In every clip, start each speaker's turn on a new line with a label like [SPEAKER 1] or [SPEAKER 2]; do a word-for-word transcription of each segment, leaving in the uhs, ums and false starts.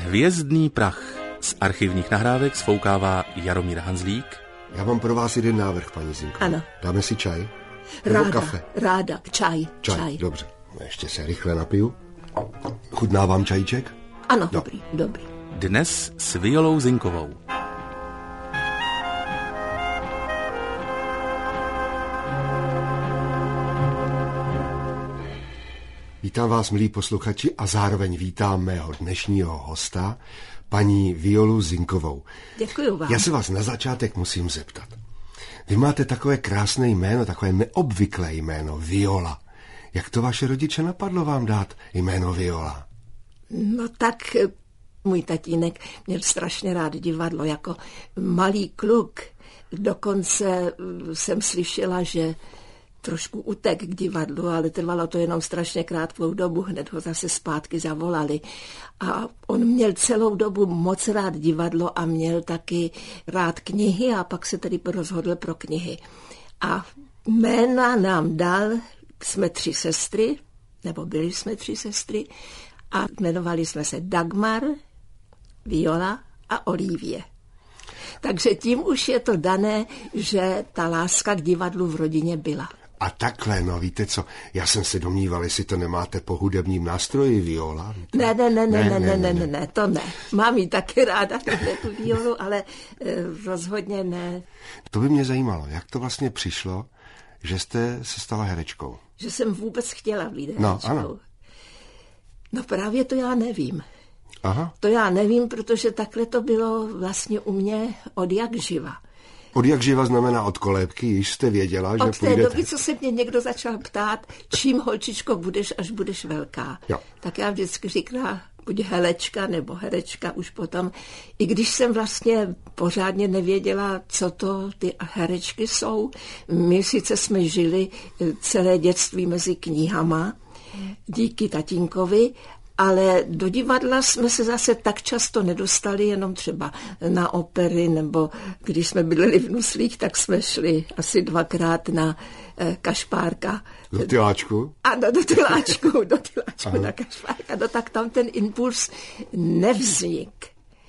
[SPEAKER 1] Hvězdný prach. Z archivních nahrávek sfoukává Jaromír Hanzlík.
[SPEAKER 2] Já mám pro vás jeden návrh, paní Zinko.
[SPEAKER 3] Ano.
[SPEAKER 2] Dáme si čaj? Nebo
[SPEAKER 3] Ráda,
[SPEAKER 2] kafe?
[SPEAKER 3] ráda, čaj,
[SPEAKER 2] Čaj,
[SPEAKER 3] čaj.
[SPEAKER 2] dobře. Ještě se rychle napiju. Chutná vám čajíček?
[SPEAKER 3] Ano,
[SPEAKER 2] No.
[SPEAKER 3] dobrý, dobrý.
[SPEAKER 1] Dnes s Violou Zinkovou.
[SPEAKER 2] Vítám vás, milí posluchači, a zároveň vítám mého dnešního hosta, paní Violu Zinkovou.
[SPEAKER 3] Děkuju vám.
[SPEAKER 2] Já se vás na začátek musím zeptat. Vy máte takové krásné jméno, takové neobvyklé jméno, Viola. Jak to vaše rodiče napadlo vám dát jméno Viola?
[SPEAKER 3] No tak můj tatínek měl strašně rád divadlo jako malý kluk. Dokonce jsem slyšela, že trošku utek k divadlu, ale trvalo to jenom strašně krátkou dobu, hned ho zase zpátky zavolali. A on měl celou dobu moc rád divadlo a měl taky rád knihy a pak se tedy rozhodl pro knihy. A jména nám dal, jsme tři sestry, nebo byli jsme tři sestry, a jmenovali jsme se Dagmar, Viola a Olivie. Takže tím už je to dané, že ta láska k divadlu v rodině byla.
[SPEAKER 2] A takhle, no víte co, já jsem se domníval, jestli to nemáte po hudebním nástroji viola.
[SPEAKER 3] Ne, ne, ne, ne, ne, ne, ne, ne, ne, to ne. Mám ji taky ráda, tu violu, ale e, rozhodně ne.
[SPEAKER 2] To by mě zajímalo, jak to vlastně přišlo, že jste se stala herečkou.
[SPEAKER 3] Že jsem vůbec chtěla být herečkou.
[SPEAKER 2] No, ano.
[SPEAKER 3] No právě to já nevím.
[SPEAKER 2] Aha.
[SPEAKER 3] To já nevím, protože takhle to bylo vlastně u mě od jak živa.
[SPEAKER 2] Od jak živa znamená od kolébky, již jste věděla, že
[SPEAKER 3] od té
[SPEAKER 2] půjdete.
[SPEAKER 3] doby, co se mě někdo začal ptát, čím holčičko budeš, až budeš velká.
[SPEAKER 2] Jo.
[SPEAKER 3] Tak já vždycky říkala, buď helečka nebo herečka už potom. I když jsem vlastně pořádně nevěděla, co to ty herečky jsou. My sice jsme žili celé dětství mezi knihama, díky tatínkovi, ale do divadla jsme se zase tak často nedostali, jenom třeba na opery, nebo když jsme bydleli v Nuslích, tak jsme šli asi dvakrát na eh, Kašpárka.
[SPEAKER 2] Do Tyláčku?
[SPEAKER 3] Ano, do Tyláčku, do Tyláčku Aha. na Kašpárka. No tak tam ten impuls nevznik.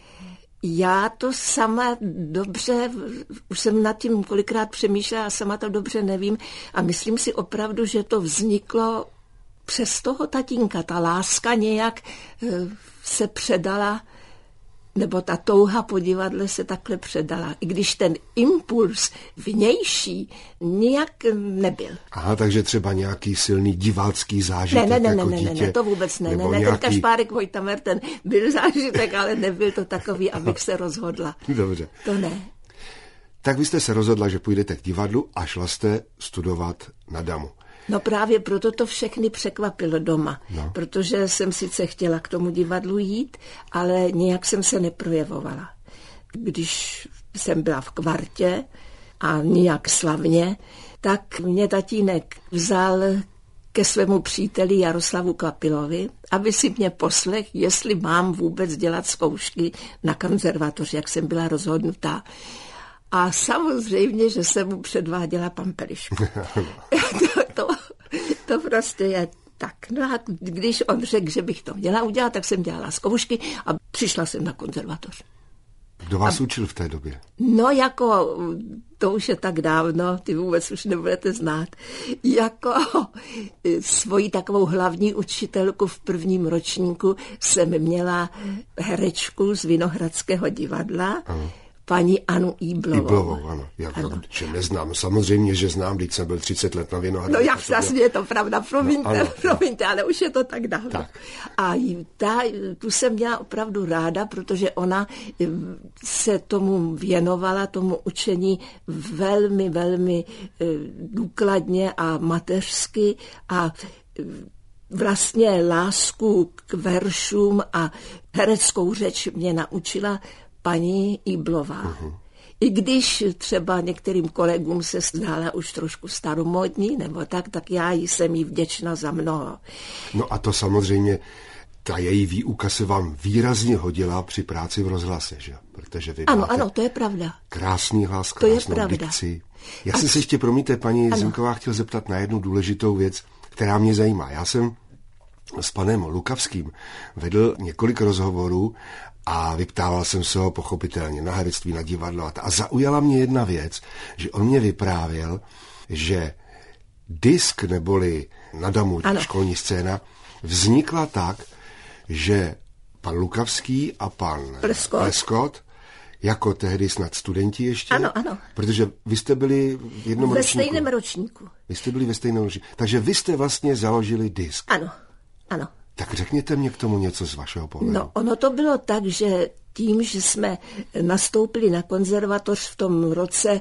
[SPEAKER 3] Já to sama dobře, už jsem nad tím kolikrát přemýšlela a sama to dobře nevím a myslím si opravdu, že to vzniklo přes toho tatínka. Ta láska nějak se předala, nebo ta touha po divadle se takhle předala. I když ten impuls vnější nějak nebyl.
[SPEAKER 2] Aha, takže třeba nějaký silný divácký zážitek
[SPEAKER 3] ne, ne,
[SPEAKER 2] jako
[SPEAKER 3] ne,
[SPEAKER 2] dítě.
[SPEAKER 3] Ne, ne, to vůbec ne. Ne, ne,
[SPEAKER 2] nějaký...
[SPEAKER 3] ten Kašpárek Vojtamer, ten byl zážitek, ale nebyl to takový, abych se rozhodla.
[SPEAKER 2] Dobře.
[SPEAKER 3] To ne.
[SPEAKER 2] Tak vy jste se rozhodla, že půjdete k divadlu a šla jste studovat na damu.
[SPEAKER 3] No právě proto to všechny překvapilo doma, no. Protože jsem sice chtěla k tomu divadlu jít, ale nějak jsem se neprojevovala. Když jsem byla v kvartě a nějak slavně, tak mě tatínek vzal ke svému příteli Jaroslavu Kapilovi, aby si mě poslech, jestli mám vůbec dělat zkoušky na konzervatoři, jak jsem byla rozhodnutá. A samozřejmě, že jsem mu předváděla pampelišku. to, to, to prostě je tak. No a když on řekl, že bych to měla udělat, tak jsem dělala zkoušky a přišla jsem na konzervatoř.
[SPEAKER 2] Kdo vás
[SPEAKER 3] a,
[SPEAKER 2] učil v té době?
[SPEAKER 3] No jako, to už je tak dávno, ty vůbec už nebudete znát, jako svoji takovou hlavní učitelku v prvním ročníku jsem měla herečku z Vinohradského divadla, ano. Paní Anu Íblovou.
[SPEAKER 2] Íblovou, ano. Já ano. Že neznám. Samozřejmě, že znám, když jsem byl třicet let na Vinohradě.
[SPEAKER 3] No jak vlastně je to pravda, promiňte, no, ano, promiňte,
[SPEAKER 2] no.
[SPEAKER 3] Ale už je to tak dávno.
[SPEAKER 2] Tak.
[SPEAKER 3] A ta, tu jsem měla opravdu ráda, protože ona se tomu věnovala, tomu učení velmi, velmi důkladně a mateřsky a vlastně lásku k veršům a hereckou řeč mě naučila paní Íblová. Uh-huh. I když třeba některým kolegům se zdála už trošku staromódní, nebo tak, tak já jsem jí vděčná za mnoho.
[SPEAKER 2] No a to samozřejmě, ta její výuka se vám výrazně hodila při práci v rozhlase, že? Protože vy
[SPEAKER 3] ano, ano, to je pravda.
[SPEAKER 2] Krásný hlas, krásnou dikci. Já jsem se ještě, promiňte, paní ano. Zinková, chtěl zeptat na jednu důležitou věc, která mě zajímá. Já jsem s panem Lukavským vedl několik rozhovorů a vyptával jsem se ho pochopitelně na herectví, na divadlo a, ta. a zaujala mě jedna věc, že on mě vyprávěl, že disk neboli na Damu, školní scéna, vznikla tak, že pan Lukavský a pan
[SPEAKER 3] Pleskot,
[SPEAKER 2] Pleskot jako tehdy snad studenti ještě.
[SPEAKER 3] Ano, ano.
[SPEAKER 2] Protože vy jste byli v jednom
[SPEAKER 3] ve
[SPEAKER 2] ročníku. Ve
[SPEAKER 3] stejném ročníku.
[SPEAKER 2] Vy jste byli ve stejném ročníku. Takže vy jste vlastně založili disk.
[SPEAKER 3] Ano, ano.
[SPEAKER 2] Tak řekněte mě k tomu něco z vašeho pohledu.
[SPEAKER 3] No, ono to bylo tak, že tím, že jsme nastoupili na konzervatoř v tom roce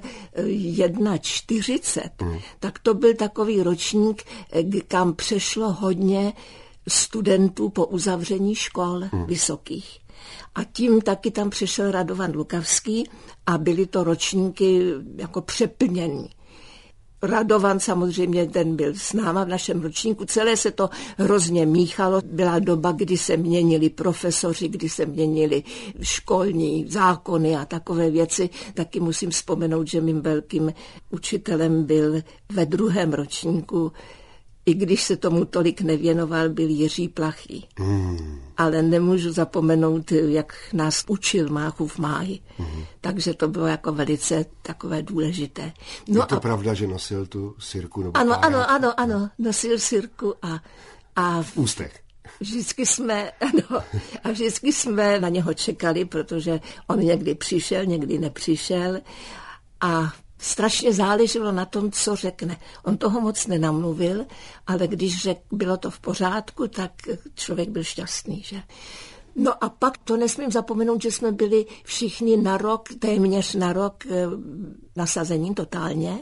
[SPEAKER 3] čtyřicet jedna, hmm. tak to byl takový ročník, kam přešlo hodně studentů po uzavření škol hmm. vysokých. A tím taky tam přišel Radovan Lukavský a byly to ročníky jako přeplněný. Radovan samozřejmě, ten byl s náma v našem ročníku, celé se to hrozně míchalo. Byla doba, kdy se měnili profesoři, kdy se měnili školní zákony a takové věci. Taky musím vzpomenout, že mým velkým učitelem byl ve druhém ročníku, i když se tomu tolik nevěnoval, byl Jiří Plachý. Mm. Ale nemůžu zapomenout, jak nás učil Máchův máj. Mm. Takže to bylo jako velice takové důležité.
[SPEAKER 2] No je to a... pravda, že nosil tu sirku? Nebo
[SPEAKER 3] ano, ano, ano, ano, nosil sirku a... a
[SPEAKER 2] v ústech.
[SPEAKER 3] Vždycky jsme, ano, a vždycky jsme na něho čekali, protože on někdy přišel, někdy nepřišel a strašně záleželo na tom, co řekne. On toho moc nenamluvil, ale když řekl, bylo to v pořádku, tak člověk byl šťastný, že? No a pak to nesmím zapomenout, že jsme byli všichni na rok, téměř na rok nasazení totálně.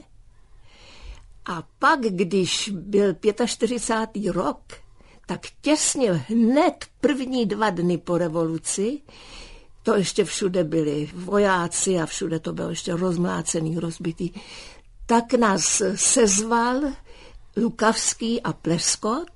[SPEAKER 3] A pak, když byl čtyřicátý pátý rok, tak těsně hned první dva dny po revoluci, to ještě všude byli vojáci a všude to bylo ještě rozmlácený, rozbitý, tak nás sezval Lukavský a Pleskot,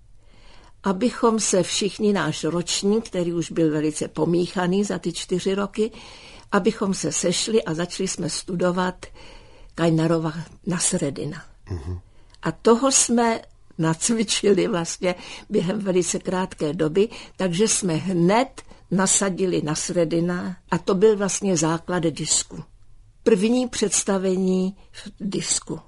[SPEAKER 3] abychom se všichni, náš ročník, který už byl velice pomíchaný za ty čtyři roky, abychom se sešli a začali jsme studovat Kajnarova Nasreddina. Mm-hmm. A toho jsme nacvičili vlastně během velice krátké doby, takže jsme hned nasadili Nasreddina a to byl vlastně základ disku. První představení v disku.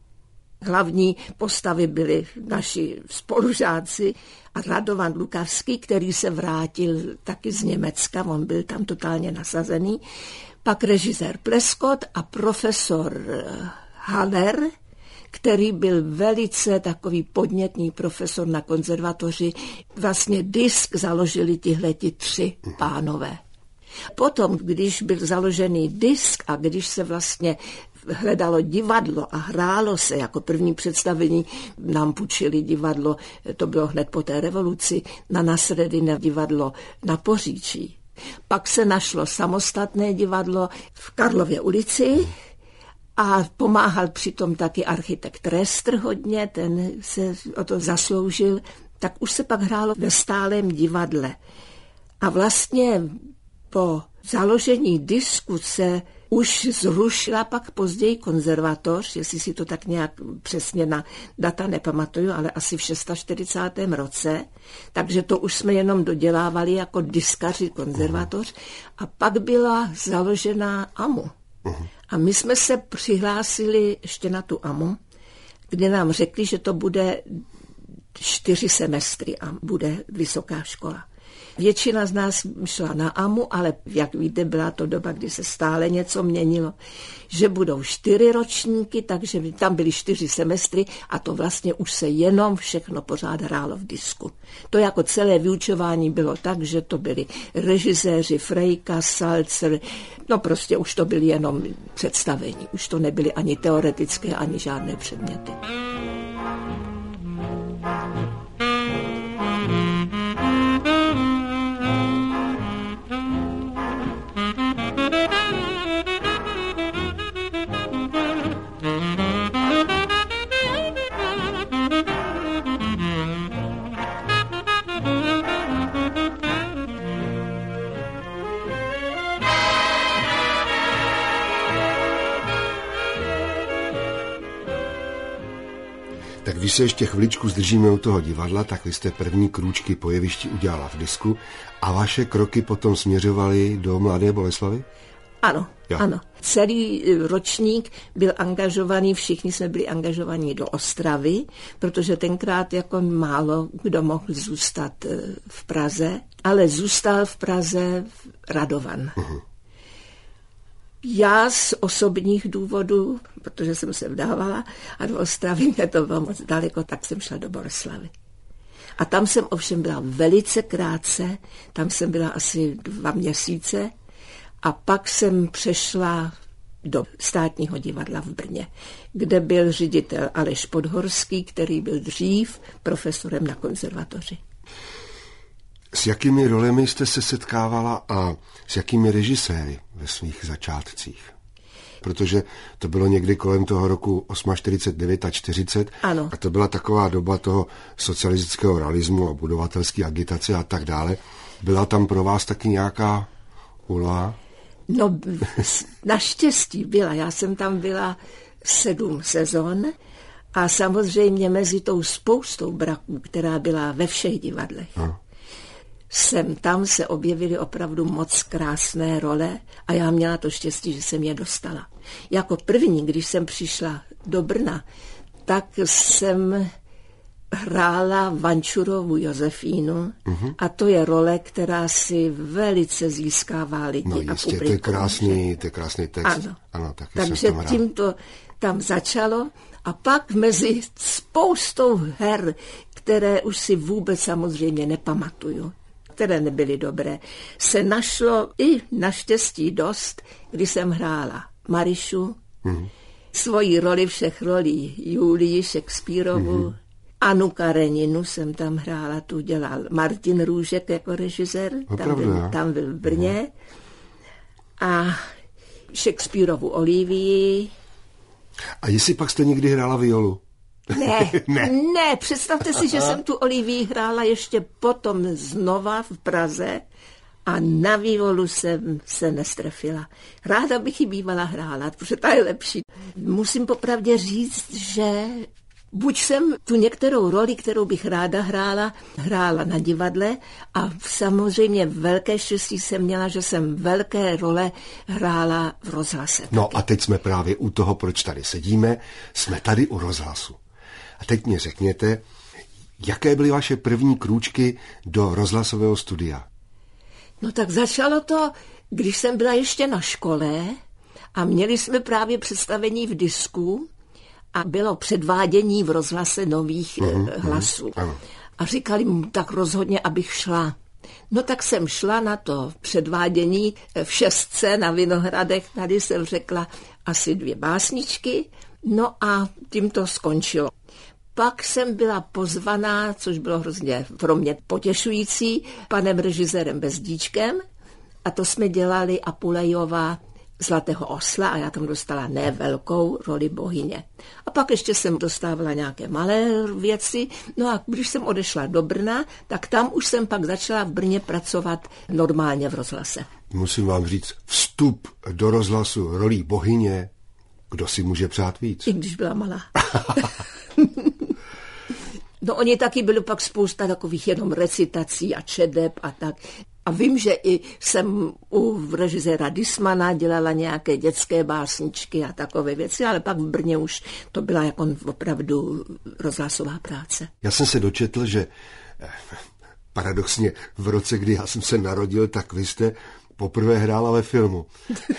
[SPEAKER 3] Hlavní postavy byly naši spolužáci a Radovan Lukavský, který se vrátil taky z Německa, on byl tam totálně nasazený, pak režisér Pleskot a profesor Haller, který byl velice takový podnětný profesor na konzervatoři. Vlastně disk založili tihleti tři pánové. Potom, když byl založený disk a když se vlastně hledalo divadlo a hrálo se jako první představení, nám půjčili divadlo, to bylo hned po té revoluci, na Nasreddina divadlo na Poříčí. Pak se našlo samostatné divadlo v Karlově ulici, a pomáhal přitom taky architekt Restr hodně, ten se o to zasloužil, tak už se pak hrálo ve stálém divadle. A vlastně po založení disku se už zrušila pak později konzervatoř, jestli si to tak nějak přesně na data nepamatuju, ale asi v čtyřicátém šestém roce, takže to už jsme jenom dodělávali jako diskaři konzervatoř a pak byla založena A M U. A my jsme se přihlásili ještě na tu A M U, kde nám řekli, že to bude čtyři semestry a bude vysoká škola. Většina z nás šla na A M U, ale jak víte, byla to doba, kdy se stále něco měnilo, že budou čtyři ročníky, takže tam byly čtyři semestry a to vlastně už se jenom všechno pořád hrálo v disku. To jako celé vyučování bylo tak, že to byli režiséři Frejka, Salzer, no prostě už to byly jenom představení, už to nebyly ani teoretické, ani žádné předměty.
[SPEAKER 2] Tak když se ještě chviličku zdržíme u toho divadla, tak vy jste první krůčky po jevišti udělala v disku a vaše kroky potom směřovaly do Mladé Boleslavi?
[SPEAKER 3] Ano,
[SPEAKER 2] jo.
[SPEAKER 3] ano. Celý ročník byl angažovaný, všichni jsme byli angažovaní do Ostravy, protože tenkrát jako málo kdo mohl zůstat v Praze, ale zůstal v Praze Radovan. Uh-huh. Já z osobních důvodů, protože jsem se vdávala a do Ostravy mě to bylo moc daleko, tak jsem šla do Boleslavy. A tam jsem ovšem byla velice krátce, tam jsem byla asi dva měsíce a pak jsem přešla do Státního divadla v Brně, kde byl ředitel Aleš Podhorský, který byl dřív profesorem na konzervatoři.
[SPEAKER 2] S jakými rolemi jste se setkávala a s jakými režiséry ve svých začátcích? Protože to bylo někdy kolem toho roku čtyřicet osm, devět a čtyřicet.
[SPEAKER 3] Ano. A
[SPEAKER 2] to byla taková doba toho socialistického realismu a budovatelské agitace a tak dále. Byla tam pro vás taky nějaká úloha?
[SPEAKER 3] No, naštěstí byla. Já jsem tam byla sedm sezon a samozřejmě mezi tou spoustou braků, která byla ve všech divadlech, no. Sem tam se objevily opravdu moc krásné role a já měla to štěstí, že jsem je dostala. Jako první, když jsem přišla do Brna, tak jsem hrála Vančurovu Josefínu uh-huh. a to je role, která si velice získává lidi.
[SPEAKER 2] No
[SPEAKER 3] a
[SPEAKER 2] jistě,
[SPEAKER 3] publikum,
[SPEAKER 2] to je krásný, to je krásný text.
[SPEAKER 3] Ano,
[SPEAKER 2] ano taky
[SPEAKER 3] takže
[SPEAKER 2] jsem tam
[SPEAKER 3] tím to tam začalo a pak mezi spoustou her, které už si vůbec samozřejmě nepamatuju, které nebyly dobré, se našlo i naštěstí dost, když jsem hrála Marišu, mm-hmm. svoji roli všech rolí Julii Shakespearovu, mm-hmm. Anu Kareninu jsem tam hrála, tu dělal Martin Růžek jako režisér, tam byl, tam byl v Brně, mm-hmm. a Shakespearovu Olivii.
[SPEAKER 2] A jestli pak jste někdy hrála violu?
[SPEAKER 3] Ne, ne, ne, představte si, že jsem tu Olivii hrála ještě potom znova v Praze a na violu jsem se nestrefila. Ráda bych ji bývala hrála, protože ta je lepší. Musím popravdě říct, že buď jsem tu některou roli, kterou bych ráda hrála, hrála na divadle a samozřejmě velké štěstí jsem měla, že jsem velké role hrála v rozhlase.
[SPEAKER 2] No
[SPEAKER 3] taky.
[SPEAKER 2] A teď jsme právě u toho, proč tady sedíme, jsme tady u rozhlasu. A teď mě řekněte, jaké byly vaše první krůčky do rozhlasového studia?
[SPEAKER 3] No tak začalo to, když jsem byla ještě na škole a měli jsme právě představení v disku a bylo předvádění v rozhlase nových uh-huh, hlasů. Uh-huh. A říkali mu tak rozhodně, abych šla. No tak jsem šla na to předvádění v šestce na Vinohradech, tady jsem řekla asi dvě básničky, no a tím to skončilo. Pak jsem byla pozvaná, což bylo hrozně pro mě potěšující, panem režisérem Bezdíčkem a to jsme dělali Apulejova Zlatého osla a já tam dostala ne velkou roli bohyně. A pak ještě jsem dostávala nějaké malé věci, no a když jsem odešla do Brna, tak tam už jsem pak začala v Brně pracovat normálně v rozhlase.
[SPEAKER 2] Musím vám říct, vstup do rozhlasu rolí bohyně, kdo si může přát víc?
[SPEAKER 3] I když byla malá. No oni taky byli pak spousta takových jenom recitací a čedeb a tak. A vím, že i jsem u režiséra Dismana dělala nějaké dětské básničky a takové věci, ale pak v Brně už to byla jako opravdu rozhlasová práce.
[SPEAKER 2] Já jsem se dočetl, že paradoxně v roce, kdy já jsem se narodil, tak vy jste poprvé hrála ve filmu.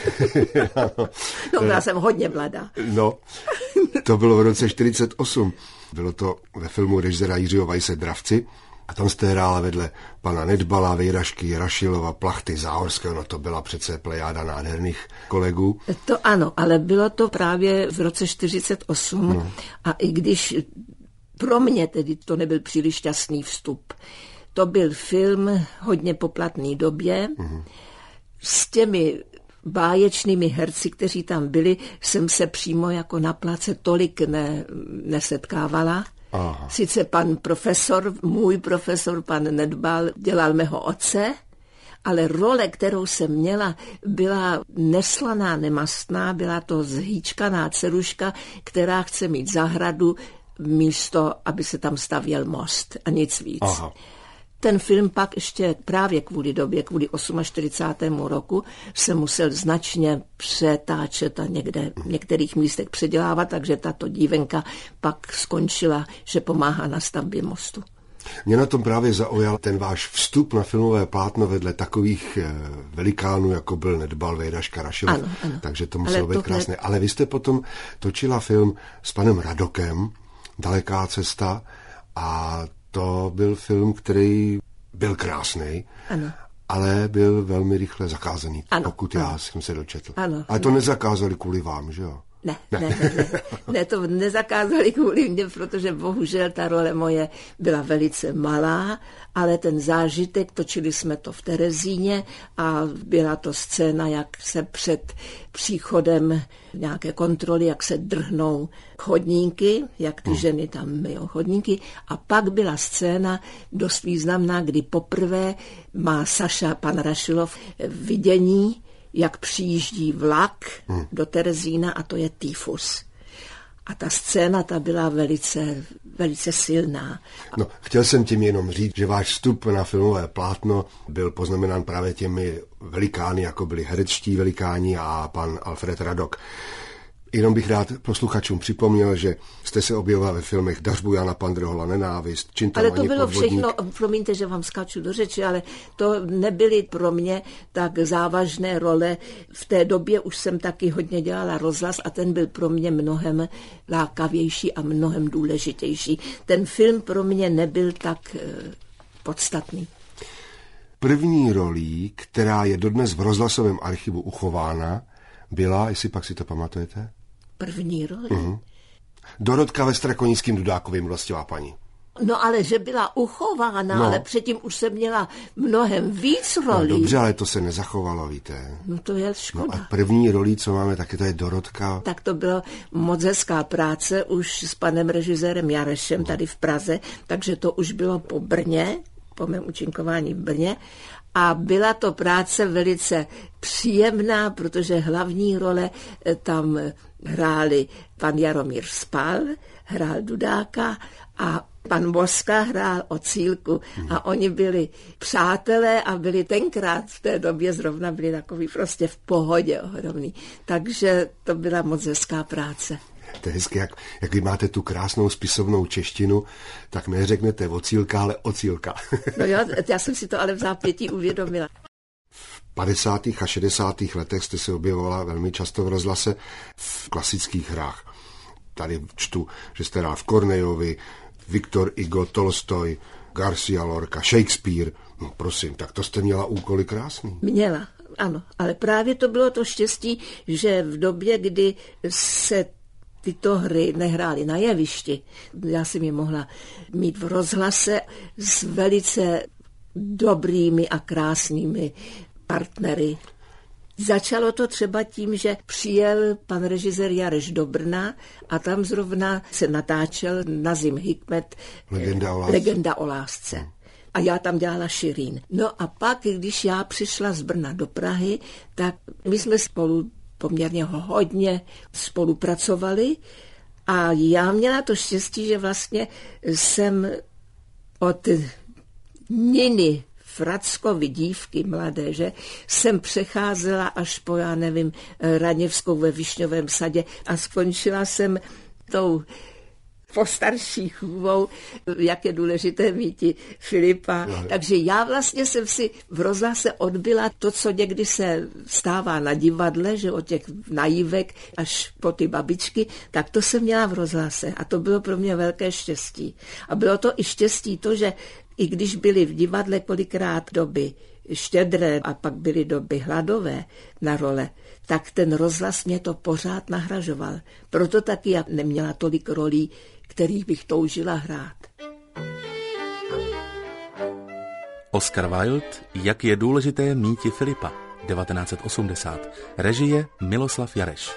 [SPEAKER 3] No, já jsem hodně mladá.
[SPEAKER 2] No, to bylo v roce čtyřicet osm. Bylo to ve filmu režiséra Jiřího Weisse Dravci a tam jste hrála vedle pana Nedbala, Vejrašky, Rašilova, Plachty, Záhorského, no to byla přece plejáda nádherných kolegů.
[SPEAKER 3] To ano, ale bylo to právě v roce čtyřicet osm no. A i když pro mě tedy to nebyl příliš šťastný vstup, to byl film hodně poplatný době, uh-huh. S těmi báječnými herci, kteří tam byli, jsem se přímo jako na place tolik ne, nesetkávala. Aha. Sice pan profesor, můj profesor, pan Nedbal, dělal mého otce, ale role, kterou jsem měla, byla neslaná, nemastná, byla to zhýčkaná dceruška, která chce mít zahradu místo, aby se tam stavěl most a nic víc.
[SPEAKER 2] Aha.
[SPEAKER 3] Ten film pak ještě právě kvůli době, kvůli čtyřicátému osmému roku se musel značně přetáčet a někde v některých místech předělávat, takže tato dívenka pak skončila, že pomáhá na stavbě mostu.
[SPEAKER 2] Mě na tom právě zaujal ten váš vstup na filmové plátno vedle takových velikánů, jako byl Nedbal, Vejda Škarašilov,
[SPEAKER 3] ano, ano.
[SPEAKER 2] Takže to muselo
[SPEAKER 3] Ale
[SPEAKER 2] být
[SPEAKER 3] tohle...
[SPEAKER 2] krásné. Ale vy jste potom točila film s panem Radokem, Daleká cesta, a to byl film, který byl krásný,
[SPEAKER 3] ano.
[SPEAKER 2] ale byl velmi rychle zakázaný,
[SPEAKER 3] ano,
[SPEAKER 2] pokud
[SPEAKER 3] ano.
[SPEAKER 2] já jsem se dočetl.
[SPEAKER 3] Ano,
[SPEAKER 2] ale to
[SPEAKER 3] ano.
[SPEAKER 2] nezakázali kvůli vám, že jo?
[SPEAKER 3] Ne, ne, ne, ne, ne, to nezakázali kvůli mě, protože bohužel ta role moje byla velice malá, ale ten zážitek, točili jsme to v Terezíně a byla to scéna, jak se před příchodem nějaké kontroly, jak se drhnou chodníky, jak ty ženy tam myjou chodníky, a pak byla scéna dost významná, kdy poprvé má Saša pan Rašilov vidění, jak přijíždí vlak hmm. do Terezína, a to je tyfus. A ta scéna ta byla velice, velice silná.
[SPEAKER 2] No, chtěl jsem tím jenom říct, že váš vstup na filmové plátno byl poznamenán právě těmi velikány, jako byli herectí velikáni a pan Alfred Radok. Jenom bych rád posluchačům připomněl, že jste se objevoval ve filmech Dařbu Jana Pandrhola, Nenávist, Čintamani,
[SPEAKER 3] Ale to bylo
[SPEAKER 2] Podvodník.
[SPEAKER 3] všechno, promiňte, že vám skáču do řeči, ale to nebyly pro mě tak závažné role. V té době už jsem taky hodně dělala rozhlas a ten byl pro mě mnohem lákavější a mnohem důležitější. Ten film pro mě nebyl tak e, podstatný.
[SPEAKER 2] První rolí, která je dodnes v rozhlasovém archivu uchována, byla, jestli pak si to pamatujete?
[SPEAKER 3] První roli?
[SPEAKER 2] Uh-huh. Dorotka ve Strakonickém Dudákovi, Milostivá paní.
[SPEAKER 3] No ale že byla uchována, no. Ale předtím už jsem měla mnohem víc rolí.
[SPEAKER 2] No dobře, ale to se nezachovalo, víte.
[SPEAKER 3] No to je škoda.
[SPEAKER 2] No a první rolí, co máme, taky to je Dorotka.
[SPEAKER 3] Tak to byla moc hezká práce už s panem režisérem Jarešem tady v Praze, takže to už bylo po Brně, po mém účinkování v Brně. A byla to práce velice příjemná, protože hlavní role tam hráli pan Jaromír Spal, hrál Dudáka a pan Boska hrál Ocílku. A oni byli přátelé a byli tenkrát v té době zrovna byli takový prostě v pohodě ohromný. Takže to byla moc hezká práce.
[SPEAKER 2] To je hezky, jak, jak vy máte tu krásnou spisovnou češtinu, tak neřeknete Ocílka, ale Ocílka.
[SPEAKER 3] No jo, já jsem si to ale v zápětí uvědomila.
[SPEAKER 2] V padesátých a šedesátých letech jste se objevovala velmi často v rozhlase v klasických hrách. Tady čtu, že jste hrál v Kornejovi, Viktor Hugo, Tolstoj, Garcia Lorca, Shakespeare. No prosím, tak to jste měla úkoly krásný.
[SPEAKER 3] Měla, ano, ale právě to bylo to štěstí, že v době, kdy se tyto hry nehrály na jevišti, já jsem je mohla mít v rozhlase s velice dobrými a krásnými partnery. Začalo to třeba tím, že přijel pan režisér Jareš do Brna a tam zrovna se natáčel Nazim Hikmet
[SPEAKER 2] Legenda o lásce.
[SPEAKER 3] Legenda o lásce. A já tam dělala Širín. No a pak, když já přišla z Brna do Prahy, tak my jsme spolu poměrně hodně spolupracovali a já měla to štěstí, že vlastně jsem od Niny Frackovy, dívky mladé, že jsem přecházela až po, já nevím, Raněvskou ve Višňovém sadě a skončila jsem tou postarší chůvou, jak je důležité mít Filipa. No. Takže já vlastně jsem si v rozhlase odbyla to, co někdy se stává na divadle, že od těch naivek až po ty babičky, tak to jsem měla v rozhlase a to bylo pro mě velké štěstí. A bylo to i štěstí to, že i když byly v divadle kolikrát doby štědré a pak byly doby hladové na role, tak ten rozhlas mě to pořád nahražoval. Proto taky já neměla tolik rolí, kterých bych toužila hrát.
[SPEAKER 1] Oscar Wilde, Jak je důležité míti Filipa, devatenáct set osmdesát. Režie Miloslav Jareš.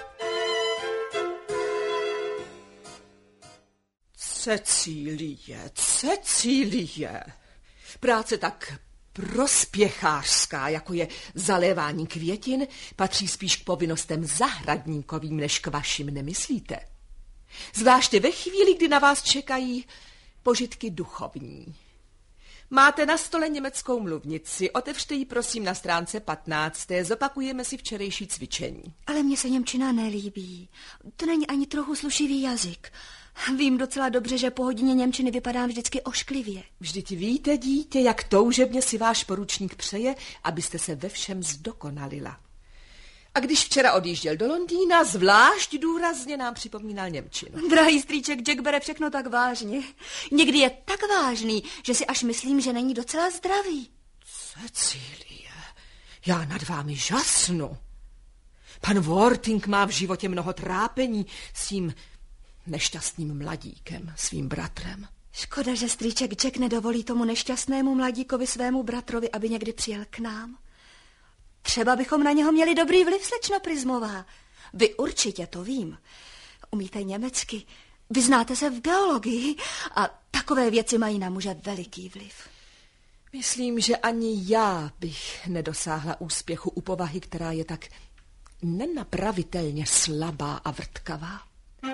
[SPEAKER 4] Cecílie, Cecílie. Práce tak prospěchářská, jako je zalévání květin, patří spíš k povinnostem zahradníkovým, než k vašim, nemyslíte? Zvláště ve chvíli, kdy na vás čekají požitky duchovní. Máte na stole německou mluvnici, otevřte ji prosím na stránce patnácté, zopakujeme si včerejší cvičení.
[SPEAKER 5] Ale mně se němčina nelíbí, to není ani trochu slušivý jazyk. Vím docela dobře, že po hodině němčiny vypadám vždycky ošklivě.
[SPEAKER 4] Vždyť víte, dítě, jak toužebně si váš poručník přeje, abyste se ve všem zdokonalila. A když včera odjížděl do Londýna, zvlášť důrazně nám připomínal němčinu.
[SPEAKER 5] Drahý strýček Jack bere všechno tak vážně. Někdy je tak vážný, že si až myslím, že není docela zdravý.
[SPEAKER 4] Cecílie, já nad vámi žasnu. Pan Worting má v životě mnoho trápení s tím nešťastným mladíkem, svým bratrem.
[SPEAKER 5] Škoda, že strýček Jack nedovolí tomu nešťastnému mladíkovi svému bratrovi, aby někdy přijel k nám. Třeba bychom na něho měli dobrý vliv, slečno Prismová. Vy určitě to vím. Umíte německy, vyznáte se v geologii a takové věci mají na muže veliký vliv.
[SPEAKER 4] Myslím, že ani já bych nedosáhla úspěchu u povahy, která je tak nenapravitelně slabá a vrtkavá.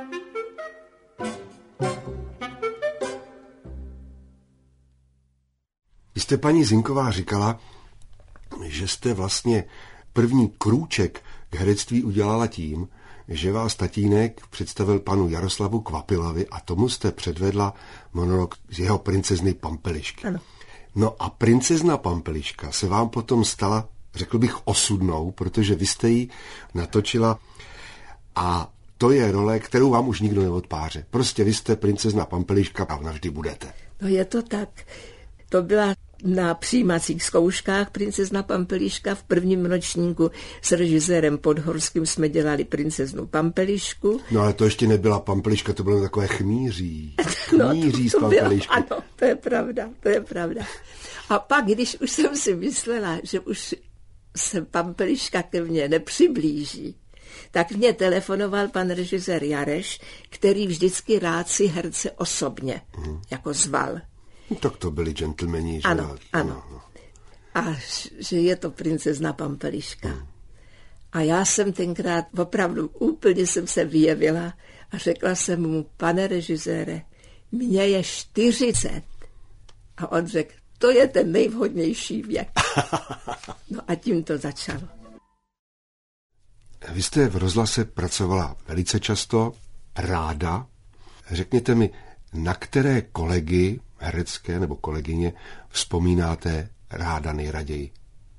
[SPEAKER 2] Vy jste, paní Zinková, říkala, že jste vlastně první krůček k herectví udělala tím, že vás tatínek představil panu Jaroslavu Kvapilovi a tomu jste předvedla monolog z jeho princezny Pampelišky.
[SPEAKER 3] Ano.
[SPEAKER 2] No a princezna Pampeliška se vám potom stala, řekl bych, osudnou, protože vy jste ji natočila a to je role, kterou vám už nikdo neodpáře. Prostě vy jste princezna Pampeliška a navždy budete.
[SPEAKER 3] No je to tak. To byla na přijímacích zkouškách princezna Pampeliška. V prvním ročníku s režisérem Podhorským jsme dělali princeznu Pampelišku.
[SPEAKER 2] No ale to ještě nebyla Pampeliška, to bylo takové chmíří. Chmíří
[SPEAKER 3] no,
[SPEAKER 2] z Pampelišky.
[SPEAKER 3] Ano, to je pravda, to je pravda. A pak, když už jsem si myslela, že už se Pampeliška ke mně nepřiblíží, tak mě telefonoval pan režisér Jareš, který vždycky rád si herce osobně hmm. jako zval.
[SPEAKER 2] No, tak to byli gentlemani, že?
[SPEAKER 3] Ano, ano. ano. A že je to princezna Pampeliška. Hmm. A já jsem tenkrát opravdu úplně jsem se vyjevila a řekla jsem mu, pane režisére, mně je čtyřicet. A on řekl, to je ten nejvhodnější věk. No a tím to začalo.
[SPEAKER 2] Vy jste v rozhlase pracovala velice často, ráda. Řekněte mi, na které kolegy herecké nebo kolegyně vzpomínáte ráda nejraději?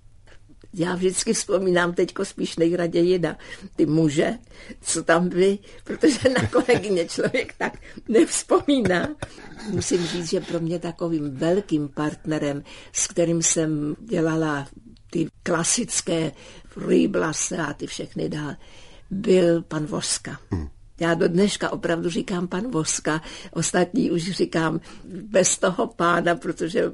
[SPEAKER 3] Já vždycky vzpomínám teďko spíš nejraději na ty muže, co tam byli, protože na kolegyně člověk tak nevzpomíná. Musím říct, že pro mě takovým velkým partnerem, s kterým jsem dělala ty klasické Rýblase a ty všechny dál, byl pan Voska. Hmm. Já do dneška opravdu říkám pan Voska, ostatní už říkám bez toho pána, protože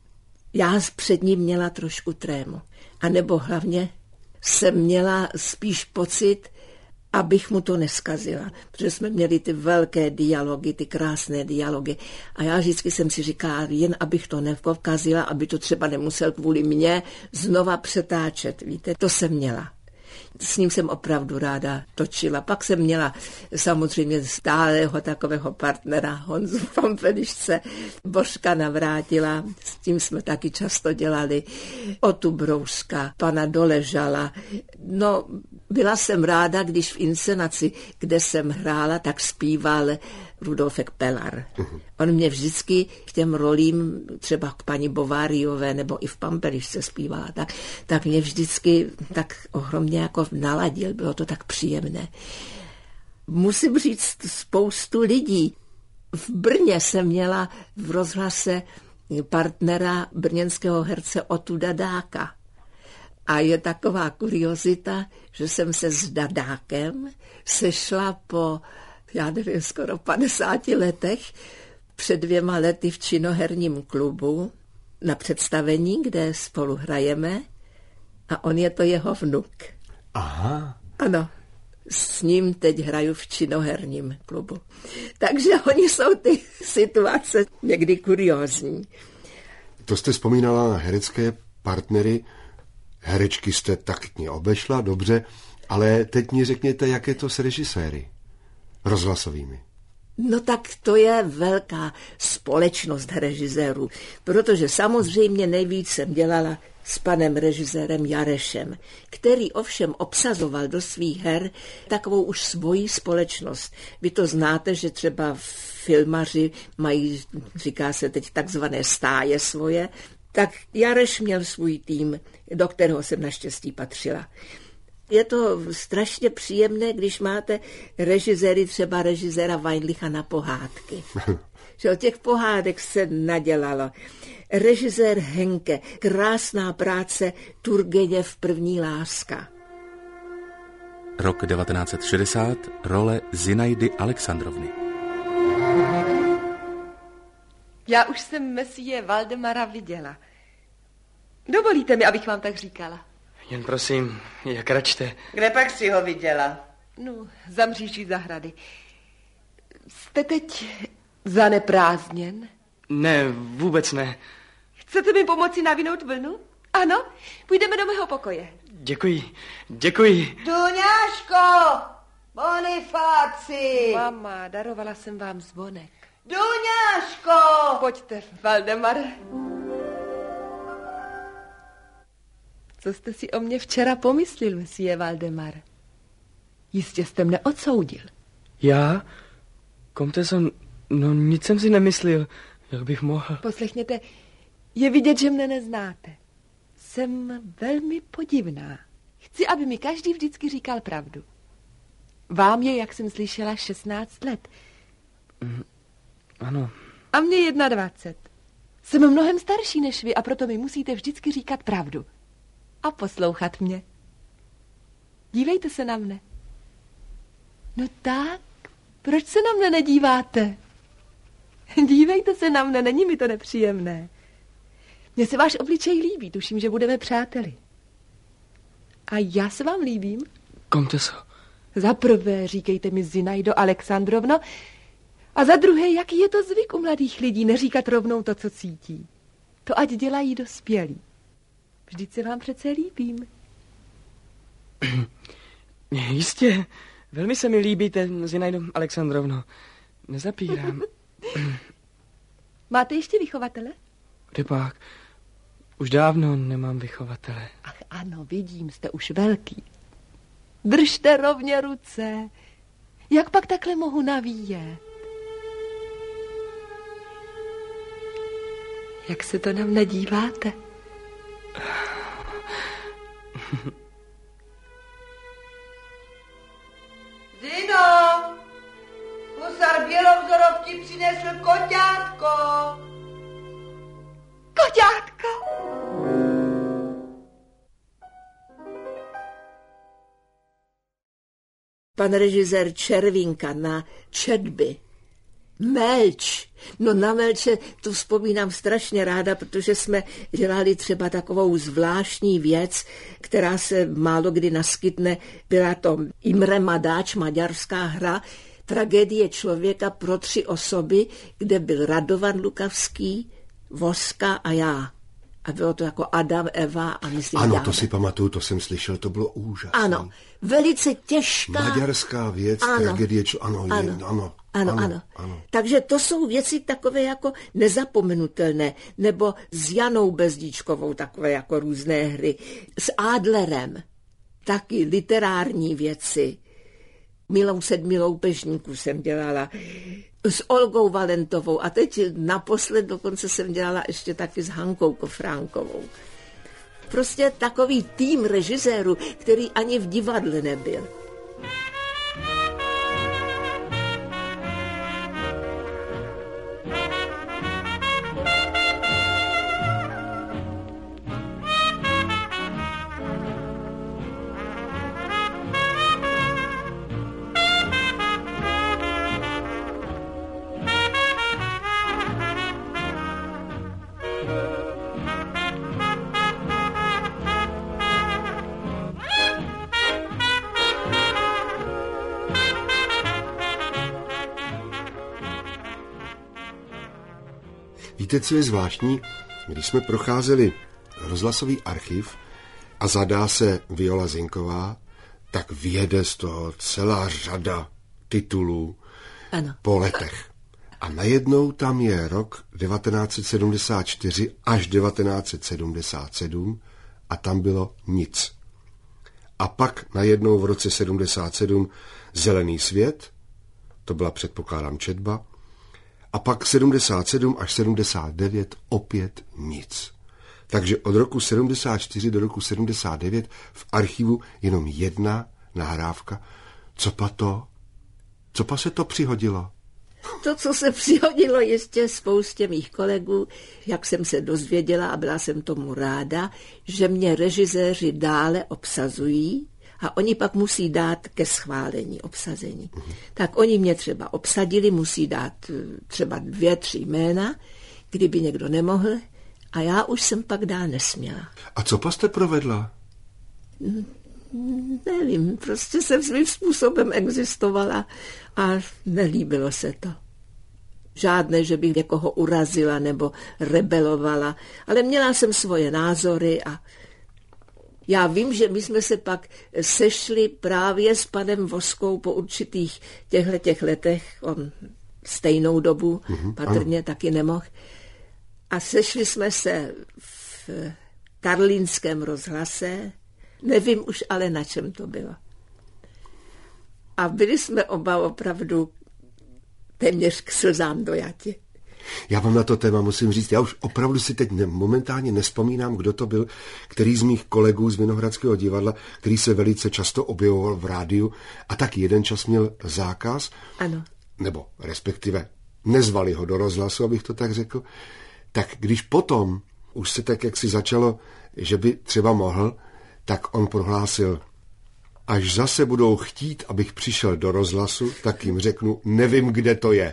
[SPEAKER 3] já před ním měla trošku trému. A nebo hlavně jsem měla spíš pocit, abych mu to neskazila. Protože jsme měli ty velké dialogy, ty krásné dialogy. A já vždycky jsem si říkala, jen abych to nepokazila, aby to třeba nemusel kvůli mně znova přetáčet. Víte, to jsem měla. S ním jsem opravdu ráda točila. Pak jsem měla samozřejmě stálého takového partnera Honzu v Pampelišce. Božka Navrátila, s tím jsme taky často dělali. Otu Brouska, pana Doležala. No, byla jsem ráda, když v inscenaci, kde jsem hrála, tak zpíval Rudolfek Pelar. Uh-huh. On mě vždycky k těm rolím, třeba k paní Bováriové, nebo i v Pampelišce zpívala, tak, tak mě vždycky tak ohromně jako naladil, bylo to tak příjemné. Musím říct spoustu lidí. V Brně jsem měla v rozhlase partnera brněnského herce Otu Dadáka. A je taková kuriozita, že jsem se s Dadákem sešla po, já nevím, skoro padesáti letech, před dvěma lety v činoherním klubu na představení, kde spolu hrajeme a on je to jeho vnuk.
[SPEAKER 2] Aha.
[SPEAKER 3] Ano, s ním teď hraju v činoherním klubu. Takže oni jsou ty situace někdy kuriózní.
[SPEAKER 2] To jste vzpomínala na herecké partnery. Herečky jste taktně obešla, dobře, ale teď mi řekněte, jak je to s režiséry rozhlasovými.
[SPEAKER 3] No tak to je velká společnost režisérů, protože samozřejmě nejvíc jsem dělala s panem režisérem Jarešem, který ovšem obsazoval do svých her takovou už svoji společnost. Vy to znáte, že třeba filmaři mají, říká se teď, takzvané stáje svoje, tak Jareš měl svůj tým, do kterého jsem naštěstí patřila. Je to strašně příjemné, když máte režiséry, třeba režiséra Weinlicha na pohádky. Že od těch pohádek se nadělalo. Režisér Henke, krásná práce Turgeněv První láska.
[SPEAKER 1] Rok devatenáct set šedesát, role Zinaidy Alexandrovny.
[SPEAKER 4] Já už jsem Messie Valdemara viděla. Dovolíte mi, abych vám tak říkala?
[SPEAKER 6] Jen prosím, jak račte.
[SPEAKER 7] Kde pak si ho viděla?
[SPEAKER 4] No, za mříží zahrady. Jste teď zaneprázdněn?
[SPEAKER 6] Ne, vůbec ne.
[SPEAKER 4] Chcete mi pomoci navinout vlnu? Ano, půjdeme do mého pokoje.
[SPEAKER 6] Děkuji, děkuji.
[SPEAKER 7] Duňáško! Bonifáci!
[SPEAKER 4] Mama, darovala jsem vám zvonek.
[SPEAKER 7] Duňáško!
[SPEAKER 4] Pojďte, Valdemar. Co jste si o mě včera pomyslil, Messie Valdemar? Jistě jste mne odsoudil.
[SPEAKER 6] Já? Komteso, no nic jsem si nemyslel. Jak bych mohl?
[SPEAKER 4] Poslechněte, je vidět, že mne neznáte. Jsem velmi podivná. Chci, aby mi každý vždycky říkal pravdu. Vám je, jak jsem slyšela, šestnáct let.
[SPEAKER 6] Mm, ano.
[SPEAKER 4] A mně jedna dvacet. Jsem mnohem starší než vy a proto mi musíte vždycky říkat pravdu. A poslouchat mě. Dívejte se na mne. No tak, proč se na mne nedíváte? Dívejte se na mne, není mi to nepříjemné. Mně se váš obličej líbí, tuším, že budeme přáteli. A já se vám líbím?
[SPEAKER 6] Komteso.
[SPEAKER 4] Za prvé říkejte mi Zinaido Alexandrovno a za druhé, jaký je to zvyk u mladých lidí neříkat rovnou to, co cítí. To ať dělají dospělí. Vždyť se vám přece líbím.
[SPEAKER 6] Jistě, velmi se mi líbíte, Zinaido Alexandrovno. Nezapírám.
[SPEAKER 4] Máte ještě vychovatele?
[SPEAKER 6] Kdepak, už dávno nemám vychovatele.
[SPEAKER 4] Ach ano, vidím, jste už velký. Držte rovně ruce. Jak pak takhle mohu navíjet? Jak se to na mne díváte?
[SPEAKER 7] Zino! Husar Bělovzorov ti přinesl koťátko.
[SPEAKER 4] Koťátko!
[SPEAKER 3] Pan režisér Červinka na četby. Melč. No na Melče tu vzpomínám strašně ráda, protože jsme dělali třeba takovou zvláštní věc, která se málo kdy naskytne. Byla to Imre Madáč, maďarská hra, tragédie člověka pro tři osoby, kde byl Radovan Lukavský, Voska a já. A bylo to jako Adam, Eva a myslím
[SPEAKER 2] Ano,
[SPEAKER 3] dále.
[SPEAKER 2] to si pamatuju, to jsem slyšel, to bylo úžasné.
[SPEAKER 3] Ano, velice těžká.
[SPEAKER 2] Maďarská věc, ano. Tragédie člo... Ano, ano. Je, ano.
[SPEAKER 3] Ano,
[SPEAKER 2] ano,
[SPEAKER 3] ano,
[SPEAKER 2] ano.
[SPEAKER 3] Takže to jsou věci takové jako nezapomenutelné. Nebo s Janou Bezdíčkovou takové jako různé hry. S Adlerem taky literární věci. Milou sedmi pežníků jsem dělala. S Olgou Valentovou a teď naposled dokonce jsem dělala ještě taky s Hankou Kofránkovou. Prostě takový tým režisérů, který ani v divadle nebyl.
[SPEAKER 2] Víte, co je zvláštní? Když jsme procházeli rozhlasový archiv a zadá se Viola Zinková, tak vyjede z toho celá řada titulů.
[SPEAKER 3] Ano.
[SPEAKER 2] Po letech. A najednou tam je rok devatenáct set sedmdesát čtyři až devatenáct set sedmdesát sedm a tam bylo nic. A pak najednou v roce sedmdesát sedm Zelený svět, to byla předpokládám četba, a pak sedmdesát sedm až sedmdesát devět opět nic. Takže od roku sedmdesát čtyři do roku sedmdesát devět v archivu jenom jedna nahrávka. Co pa to? Co pa se to přihodilo?
[SPEAKER 3] To, co se přihodilo ještě spoustě mých kolegů, jak jsem se dozvěděla a byla jsem tomu ráda, že mě režiséři dále obsazují a oni pak musí dát ke schválení obsazení. Uh-huh. Tak oni mě třeba obsadili, musí dát třeba dvě, tři jména, kdyby někdo nemohl, a já už jsem pak dál nesměla.
[SPEAKER 2] A co pa jste provedla?
[SPEAKER 3] Nevím, prostě jsem svým způsobem existovala a nelíbilo se to. Žádné, že bych někoho urazila nebo rebelovala, ale měla jsem svoje názory a já vím, že my jsme se pak sešli právě s panem Voskou po určitých těchto těch letech, on stejnou dobu mm-hmm, patrně ano. taky nemohl, a sešli jsme se v Karlínském rozhlase, nevím už ale na čem to bylo. A byli jsme oba opravdu téměř k slzám dojati.
[SPEAKER 2] Já vám na to téma musím říct, já už opravdu si teď ne, momentálně nespomínám, kdo to byl, který z mých kolegů z Vinohradského divadla, který se velice často objevoval v rádiu a taky jeden čas měl zákaz,
[SPEAKER 3] ano.
[SPEAKER 2] nebo respektive nezvali ho do rozhlasu, abych to tak řekl, tak když potom už se tak jaksi začalo, že by třeba mohl, tak on prohlásil, až zase budou chtít, abych přišel do rozhlasu, tak jim řeknu, nevím, kde to je.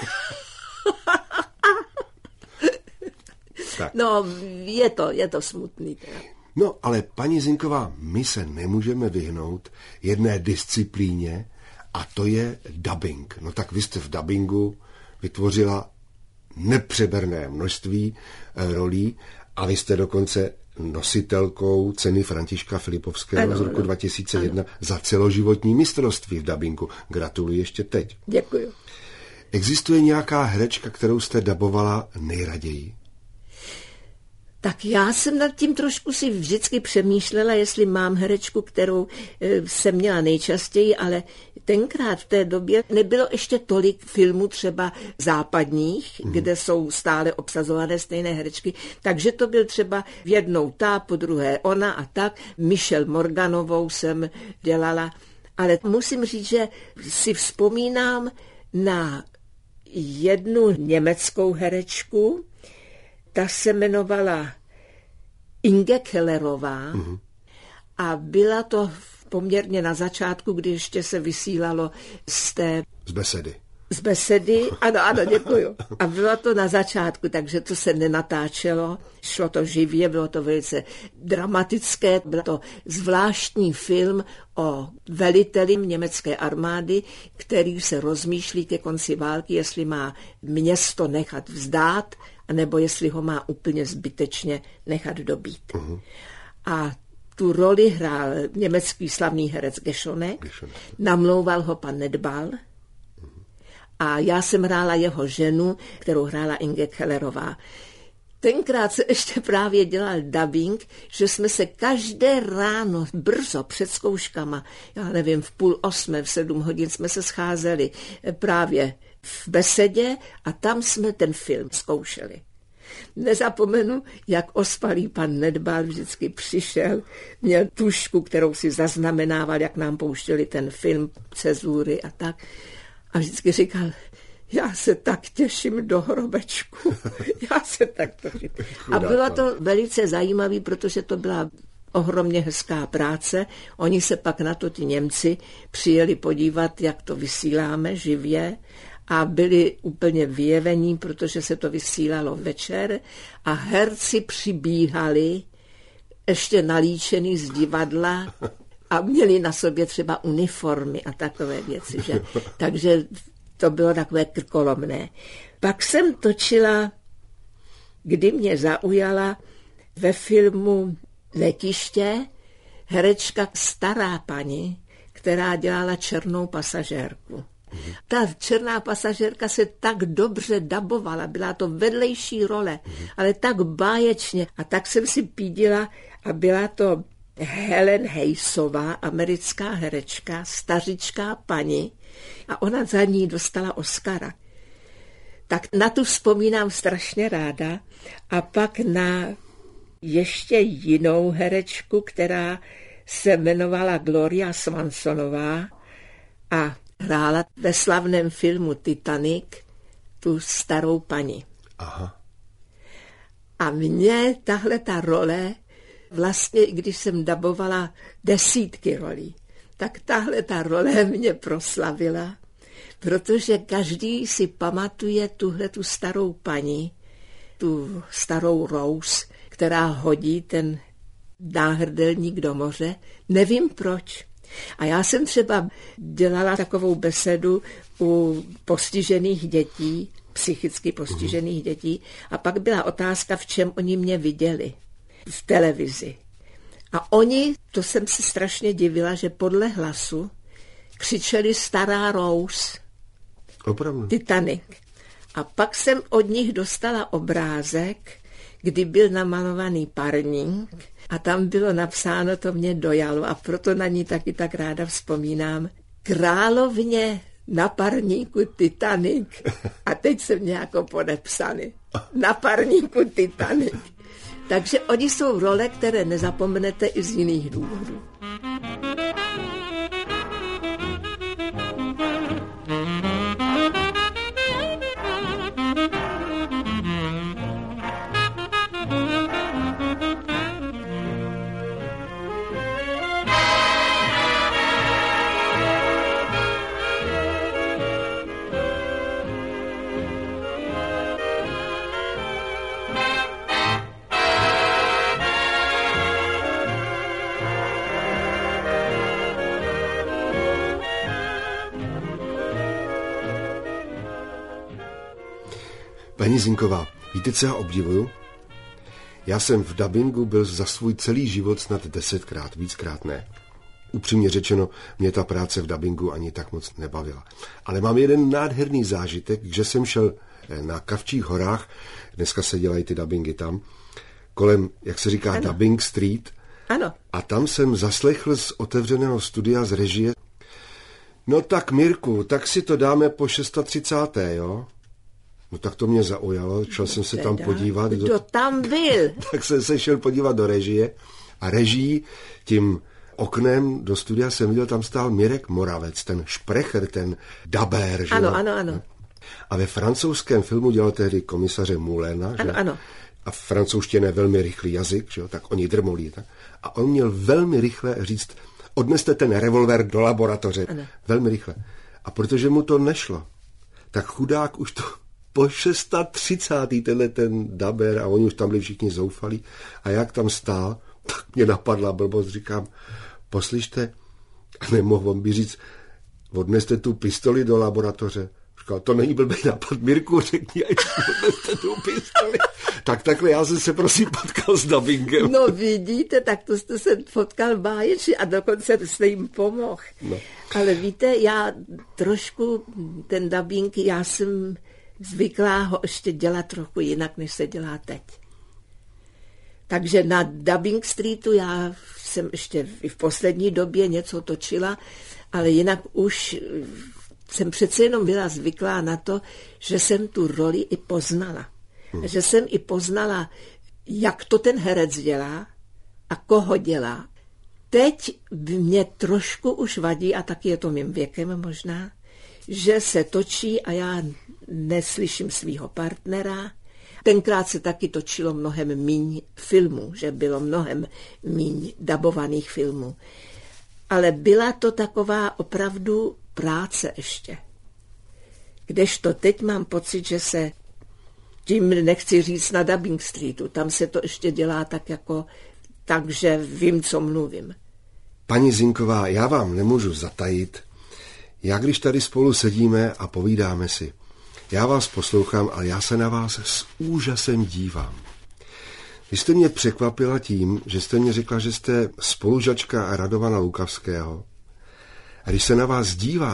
[SPEAKER 3] Tak. No, je to, je to smutný. Teda.
[SPEAKER 2] No, ale paní Zinková, my se nemůžeme vyhnout jedné disciplíně a to je dabing. No tak vy jste v dabingu vytvořila nepřeberné množství e, rolí a vy jste dokonce nositelkou ceny Františka Filipovského ano, z roku ano, dva tisíce jedna ano. za celoživotní mistrovství v dabingu. Gratuluji ještě teď.
[SPEAKER 3] Děkuji.
[SPEAKER 2] Existuje nějaká herečka, kterou jste dabovala nejraději?
[SPEAKER 3] Tak já jsem nad tím trošku si vždycky přemýšlela, jestli mám herečku, kterou jsem měla nejčastěji, ale tenkrát v té době nebylo ještě tolik filmů třeba západních, mm. kde jsou stále obsazované stejné herečky, takže to byl třeba v jednou ta, po druhé ona a tak. Michelle Morganovou jsem dělala, ale musím říct, že si vzpomínám na jednu německou herečku, ta se jmenovala Inge Kellerová mm-hmm. a byla to poměrně na začátku, kdy ještě se vysílalo z té...
[SPEAKER 2] Z besedy.
[SPEAKER 3] Z besedy, ano, ano, děkuju. A bylo to na začátku, takže to se nenatáčelo, šlo to živě, bylo to velice dramatické, byl to zvláštní film o veliteli německé armády, který se rozmýšlí ke konci války, jestli má město nechat vzdát, anebo jestli ho má úplně zbytečně nechat dobít. Uh-huh. A tu roli hrál německý slavný herec Geschonek, Geschonek. Namlouval ho pan Nedbal a já jsem hrála jeho ženu, kterou hrála Inge Kellerová. Tenkrát se ještě právě dělal dabing, že jsme se každé ráno brzo před zkouškama, já nevím, v půl osmé, v sedm hodin jsme se scházeli právě v besedě a tam jsme ten film zkoušeli. Nezapomenu, jak ospalý pan Nedbal vždycky přišel, měl tužku, kterou si zaznamenával, jak nám pouštěli ten film, cezury a tak. A vždycky říkal, já se tak těším do hrobečku. Já se tak těším. A bylo to velice zajímavé, protože to byla ohromně hezká práce. Oni se pak na to ti Němci přijeli podívat, jak to vysíláme živě a byli úplně vyjevení, protože se to vysílalo večer a herci přibíhali ještě nalíčený z divadla a měli na sobě třeba uniformy a takové věci. Že? Takže to bylo takové krkolomné. Pak jsem točila, kdy mě zaujala ve filmu Letiště herečka stará paní, která dělala černou pasažérku. Ta černá pasažérka se tak dobře dabovala, byla to vedlejší role, ale tak báječně. A tak jsem si pídila a byla to Helen Hayesová, americká herečka, stařičká paní, a ona za ní dostala Oscara. Tak na tu vzpomínám strašně ráda. A pak na ještě jinou herečku, která se jmenovala Gloria Swansonová a hrála ve slavném filmu Titanic tu starou paní.
[SPEAKER 2] Aha.
[SPEAKER 3] A mě tahle ta role, vlastně i když jsem dabovala desítky rolí, tak tahle ta role mě proslavila, protože každý si pamatuje tuhle tu starou paní, tu starou Rose, která hodí ten náhrdelník do moře. Nevím proč. A já jsem třeba dělala takovou besedu u postižených dětí, psychicky postižených dětí, a pak byla otázka, v čem oni mě viděli v televizi. A oni, to jsem si strašně divila, že podle hlasu křičeli stará Rose.
[SPEAKER 2] Opravdu.
[SPEAKER 3] Titanic. A pak jsem od nich dostala obrázek, kdy byl namalovaný parník a tam bylo napsáno, to mě dojalo a proto na ní taky tak ráda vzpomínám, královně na parníku Titanic. A teď jsem nějakou podepsaný. Na parníku Titanic. Takže oni jsou role, které nezapomenete i z jiných důvodů.
[SPEAKER 2] Paní Zinková, víte, co já obdivuju? Já jsem v dabingu byl za svůj celý život snad desetkrát, víckrát ne. Upřímně řečeno, mě ta práce v dabingu ani tak moc nebavila. Ale mám jeden nádherný zážitek, že jsem šel na Kavčích horách, dneska se dělají ty dabingy tam, kolem, jak se říká, ano. Dubbing Street.
[SPEAKER 3] Ano.
[SPEAKER 2] A tam jsem zaslechl z otevřeného studia z režie. No tak Mirku, tak si to dáme po třicáté šesté, jo? No tak to mě zaujalo, šel jsem se tam podívat.
[SPEAKER 3] Kdo do... tam byl?
[SPEAKER 2] Tak jsem se šel podívat do režie a režii tím oknem do studia jsem viděl, tam stál Mirek Moravec, ten šprecher, ten dabér. Že
[SPEAKER 3] ano,
[SPEAKER 2] jo?
[SPEAKER 3] ano, ano.
[SPEAKER 2] A ve francouzském filmu dělal tehdy komisaře Moulina, že?
[SPEAKER 3] Ano, ano.
[SPEAKER 2] A v francouzštině velmi rychlý jazyk, že jo? Tak oni drmolí. Tak? A on měl velmi rychle říct, odneste ten revolver do laboratoře. Ano. Velmi rychle. A protože mu to nešlo, tak chudák už to po třicáté šesté tenhle ten daber a oni už tam byli všichni zoufalí. A jak tam stál, tak mě napadla blbost, říkám, poslyšte, a nemohl on by říct, odneste tu pistoli do laboratoře. Říkal, to není blbý nápad, Mirku, řekni, odneste tu pistoli. Tak takhle já jsem se prosím potkal s dabingem.
[SPEAKER 3] No vidíte, tak to jste se potkal báječně a dokonce jste jim pomohl. No. Ale víte, já trošku ten dabing, já jsem zvyklá ho ještě dělat trochu jinak, než se dělá teď. Takže na Dubbing Streetu já jsem ještě i v poslední době něco točila, ale jinak už jsem přece jenom byla zvyklá na to, že jsem tu roli i poznala. Hmm. Že jsem i poznala, jak to ten herec dělá a koho dělá. Teď mě trošku už vadí, a taky je to mým věkem možná, že se točí a já neslyším svýho partnera. Tenkrát se taky točilo mnohem míň filmů, že bylo mnohem míň dabovaných filmů. Ale byla to taková opravdu práce ještě. Kdežto teď mám pocit, že se, tím nechci říct na Dubbing Streetu, tam se to ještě dělá tak jako, takže vím, co mluvím.
[SPEAKER 2] Paní Zinková, já vám nemůžu zatajit. Já když tady spolu sedíme a povídáme si, já vás poslouchám, ale já se na vás s úžasem dívám. Vy jste mě překvapila tím, že jste mě řekla, že jste spolužačka Radovana Lukavského. A když se na vás dívám,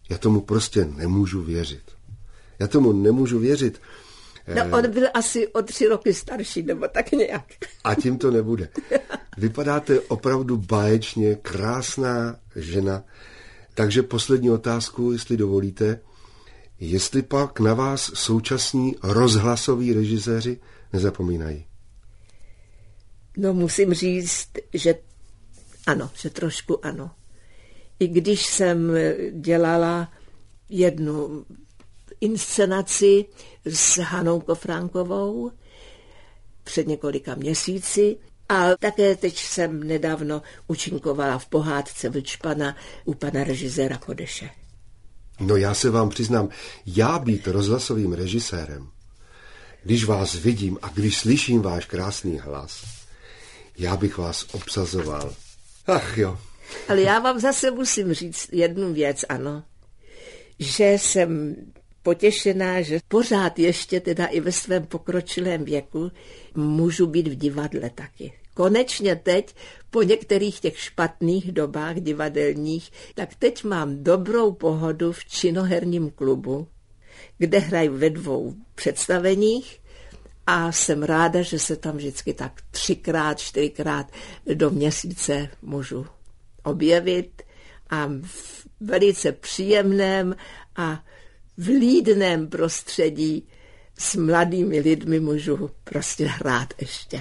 [SPEAKER 2] Já tomu prostě nemůžu věřit. Já tomu nemůžu věřit.
[SPEAKER 3] No, on byl asi o tři roky starší, nebo tak nějak.
[SPEAKER 2] A tím to nebude. Vypadáte opravdu báječně, krásná žena. Takže poslední otázku, jestli dovolíte. Jestli pak na vás současní rozhlasoví režiséři nezapomínají?
[SPEAKER 3] No, musím říct, že ano, že trošku ano. I když jsem dělala jednu inscenaci s Hanou Kofránkovou před několika měsíci a také teď jsem nedávno účinkovala v pohádce Vlčpana u pana režiséra Kodeše.
[SPEAKER 2] No já se vám přiznám, já být rozhlasovým režisérem, když vás vidím a když slyším váš krásný hlas, já bych vás obsazoval. Ach jo.
[SPEAKER 3] Ale já vám zase musím říct jednu věc, ano, že jsem potěšená, že pořád ještě teda i ve svém pokročilém věku můžu být v divadle taky. Konečně teď, po některých těch špatných dobách divadelních, tak teď mám dobrou pohodu v činoherním klubu, kde hrají ve dvou představeních a jsem ráda, že se tam vždycky tak třikrát, čtyřikrát do měsíce můžu objevit a v velice příjemném a vlídném prostředí s mladými lidmi můžu prostě hrát ještě.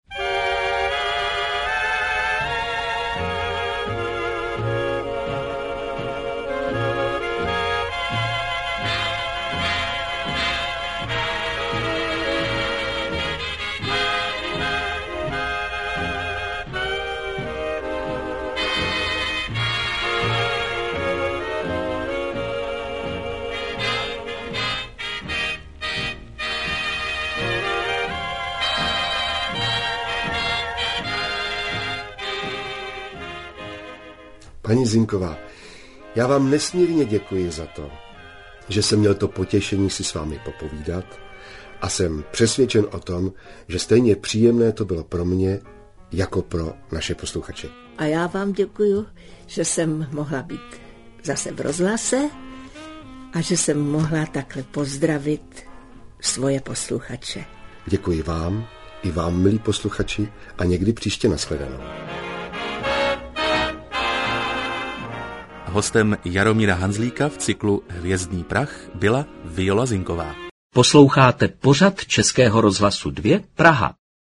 [SPEAKER 2] Paní Zinková, já vám nesmírně děkuji za to, že jsem měl to potěšení si s vámi popovídat a jsem přesvědčen o tom, že stejně příjemné to bylo pro mě, jako pro naše posluchače.
[SPEAKER 3] A já vám děkuji, že jsem mohla být zase v rozhlase a že jsem mohla takhle pozdravit svoje posluchače.
[SPEAKER 2] Děkuji vám, i vám, milí posluchači, a někdy příště nashledanou.
[SPEAKER 1] Hostem Jaromíra Hanzlíka v cyklu Hvězdný prach byla Viola Zinková.
[SPEAKER 8] Posloucháte pořad Českého rozhlasu dva Praha.